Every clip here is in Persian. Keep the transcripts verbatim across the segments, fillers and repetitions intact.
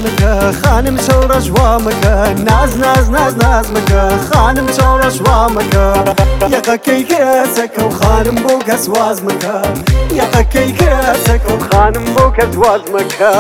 مکە خانم چاو ڕەشوا مەکە ناز ناز ناز ناز مەکە خانم چاو ڕەشوا مەکە یەقەکەی کراسەکە و خانم بۆ کەس واز مەکە یەقەکەی کراسەکە و خانم بۆ کەس واز مەکە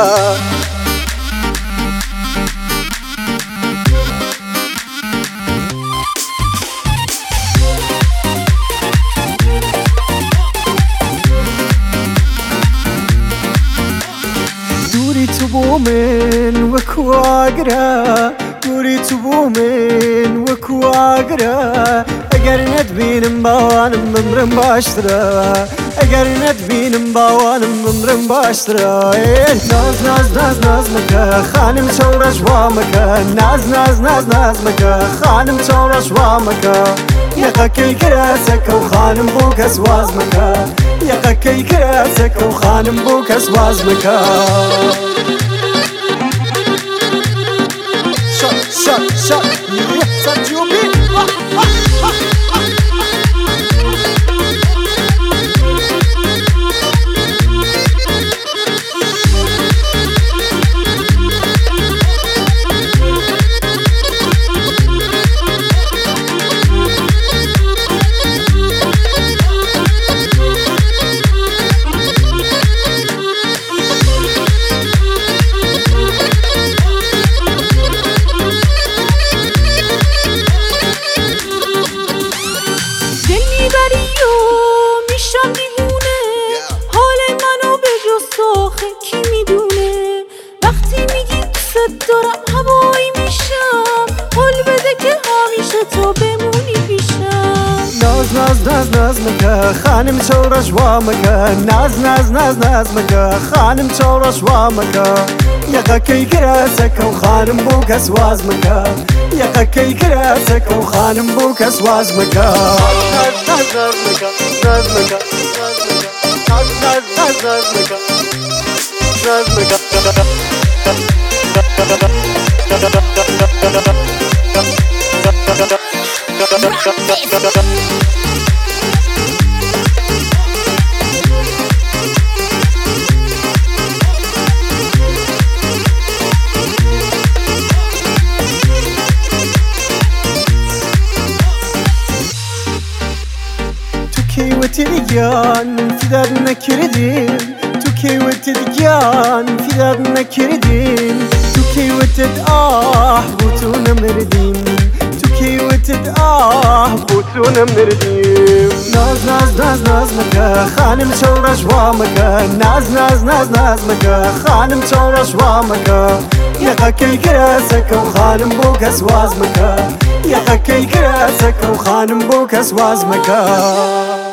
تو بۆ من وەکو ئاگرە دووری تو بۆ من وەکو ئاگرە ئەگەر نەتبینم باوانم بمرم باشترە ئەگەر نەتبینم باوانم بمرم باشترە ناز ناز ناز ناز مەکە خانم چاو ڕەشوا مەکە ناز ناز ناز ناز مەکە خانم چاو ڕەشوا مەکە یەقەکەی کراسەکە و خانم بۆ کەس واز مەکە یەقەکەی کراسەکە و خانم بۆ کەس واز مەکە Shut, shut, yeah, shut you be. دارم هوایی میشم حال بده که همیشه تو بمونی پیشم ناز ناز ناز ناز مکه خانم چاو ڕەشوا مەکە ناز ناز ناز ناز مەکە خانم چاو ڕەشوا مەکە یەقەکەی کراسەکە و خانم بۆ کەس واز مەکە یەقەکەی کراسەکە و خانم بۆ کەس واز مەکە ناز ناز ناز مەکە ناز مەکە ناز ناز ناز ناز مەکە ناز مەکە تو کەیوەتی گیان من فیدار نەکردیم تو کەیوەتت گیان فیدار نەکردیم تو کەیوەتت ئاه بۆ تۆ نەمردیم تو کەیوەتت ئاه بۆ تۆ نەمردیم ناز ناز ناز ناز مەکە خانم چاو ڕەشوا مەکە ناز ناز ناز ناز مەکە خانم چاو ڕەشوا مەکە یەقەکەی کراسەکە و خانم بۆ کەس واز مەکە یەقەکەی کراسەکە و خانم بۆ کەس واز مەکە